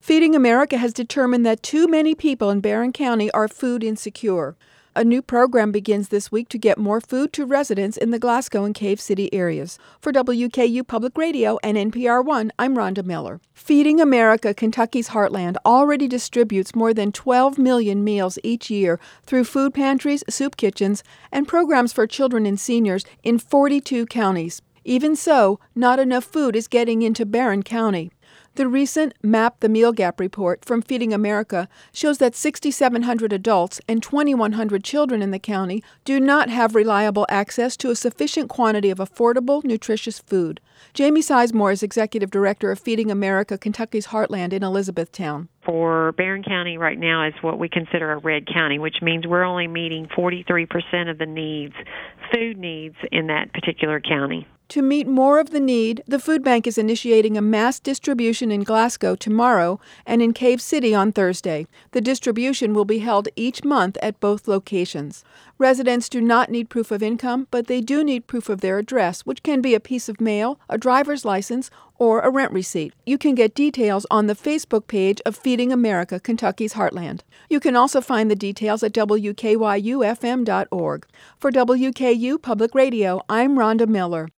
Feeding America has determined that too many people in Barron County are food insecure. A new program begins this week to get more food to residents in the Glasgow and Cave City areas. For WKU Public Radio and NPR One, I'm Rhonda Miller. Feeding America, Kentucky's Heartland, already distributes more than 12 million meals each year through food pantries, soup kitchens, and programs for children and seniors in 42 counties. Even so, not enough food is getting into Barron County. The recent Map the Meal Gap report from Feeding America shows that 6,700 adults and 2,100 children in the county do not have reliable access to a sufficient quantity of affordable, nutritious food. Jamie Sizemore is Executive Director of Feeding America, Kentucky's Heartland in Elizabethtown. For Barron County right now is what we consider a red county, which means we're only meeting 43% of the needs, food needs in that particular county. To meet more of the need, the food bank is initiating a mass distribution in Glasgow tomorrow and in Cave City on Thursday. The distribution will be held each month at both locations. Residents do not need proof of income, but they do need proof of their address, which can be a piece of mail, a driver's license, or a rent receipt. You can get details on the Facebook page of Feeding America, Kentucky's Heartland. You can also find the details at WKYUFM.org. For WKU Public Radio, I'm Rhonda Miller.